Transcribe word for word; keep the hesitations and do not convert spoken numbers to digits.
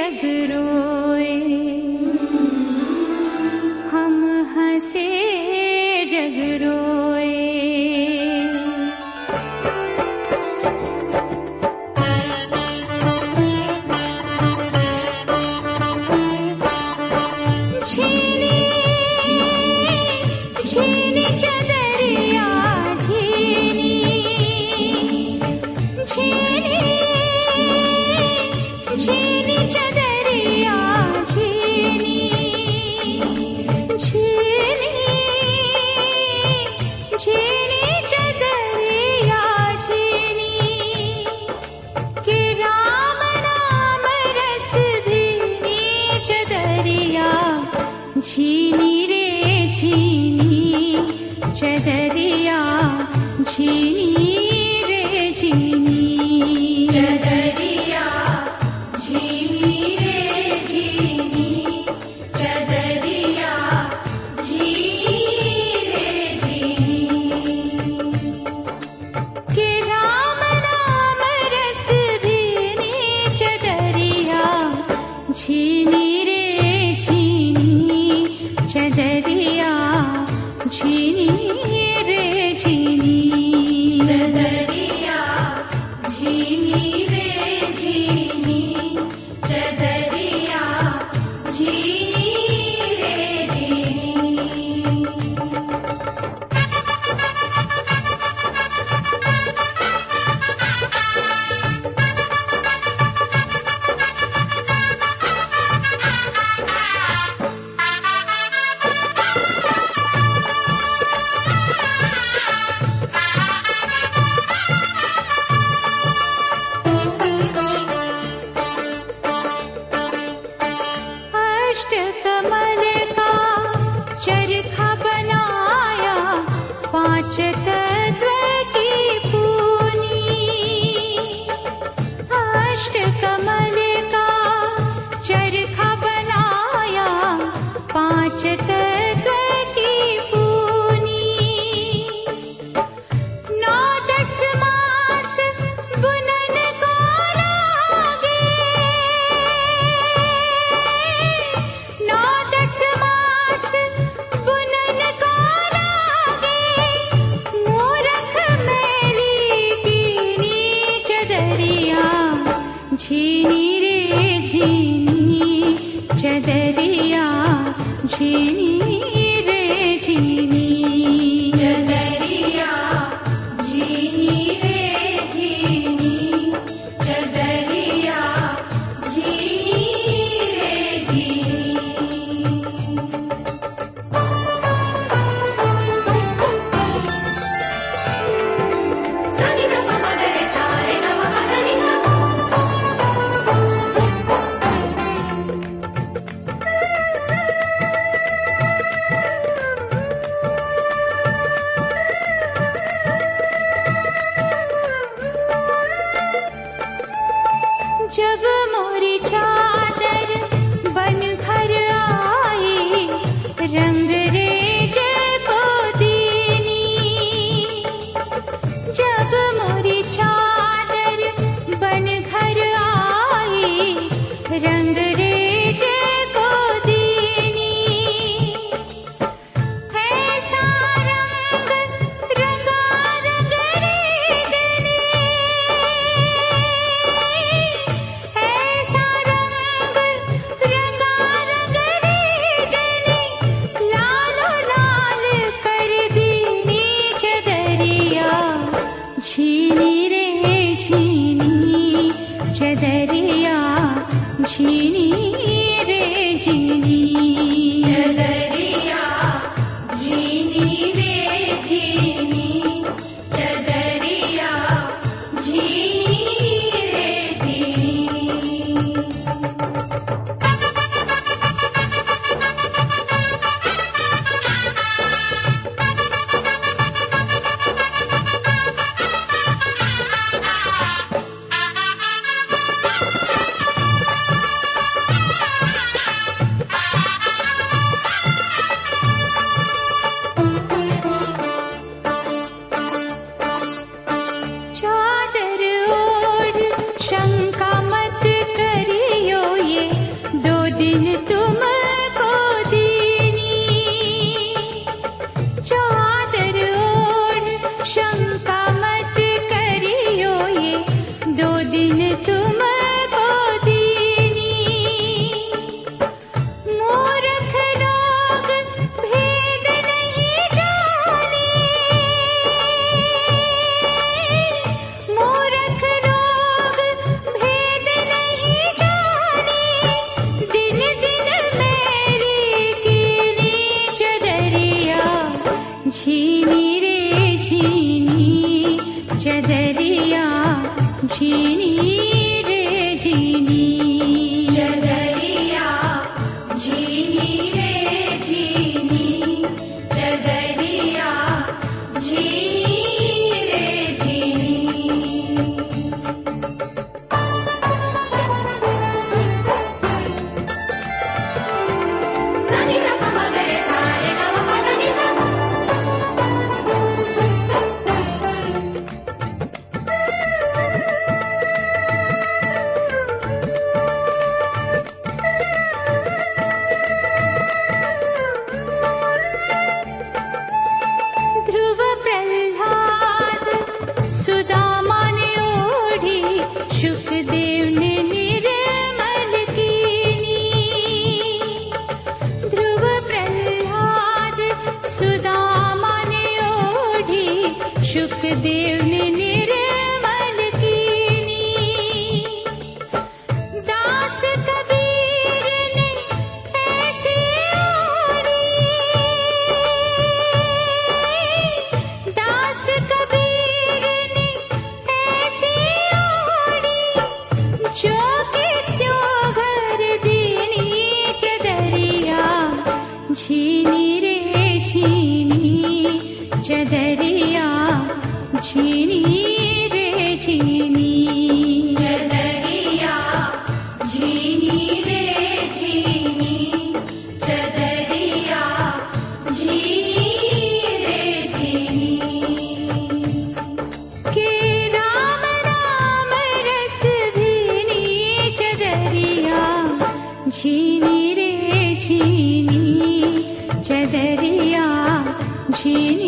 जग रोए, हम हंसे जग रोए। छीनी छीनी चदरिया छीनी, छीनी छीनी चदरिया छीनी, छीनी छीनी चदरिया छीनी, कि राम नाम रस भीनी चदरिया छीनी रे छीनी चदरिया छीनी रे छीनी, चदरिया छीनी रे छीनी, चदरिया छीनी रे छीनी, कि राम नाम रस भीनी चदरिया छीनी रे छीनी चदरिया छीनी रे छीनी, चदरिया छीनी रे छीनी, चदरिया छीनी रे छीनी। अष्टकमल का चरखा बनाया, पांच तत्व की पूनी। अष्टकमल का चरखा बनाया, पांच तत्व की पूनी। नौ दस मास बुनन को लागे, नौ दस मास बुनन को लागे, मूरख मैली कीनी चदरिया छीनी रे छीनी, चदरिया छीनी रे छीनी, चदरिया छीनी रे छीनी, चदरिया छीनी रे छीनी। सनि ग म ग रे सा रे ग म ग रे सा। जब मोरी चादर बन घर आई, रंग रेज को दीनी। जब मोरी चादर बन घर आई, रंग रेज को दीनी। ऐसा रंग रंगा रंग रेजनी, ऐसा रंग रंगा रंग रेजनी, लालो लाल कर दीनी चदरिया छीनी रे छीनी, चदरिया छीनी रे छीनी, चदरिया छीनी रे छीनी, चदरिया छीनी रे छीनी। झीनी रे झीनी चदरिया झीनी रे झीनी चदरिया झीनी रे झीनी सनि ग म ग रे सा रे ग म प ध नि सा ध्रुव प्रह्लाद सुदामा ने ओढ़ी शुकदेव ने निर्मल कीनी ध्रुव प्रह्लाद सुदामा ने ओढ़ी शुकदेव ने निर्मल कीनी दास कबीर ने ऐसी ओढ़ी दास कबीर ने ऐसी ओढ़ी जो कि त्यों घर दीनी चदरिया झीनी रे झीनी चदरिया झीनी रे झीनी चदरिया झीनी रे झीनी चदरिया झीनी रे झीनी के राम नाम रस भीनी चदरिया झीनी रे झीनी चदरिया झीनी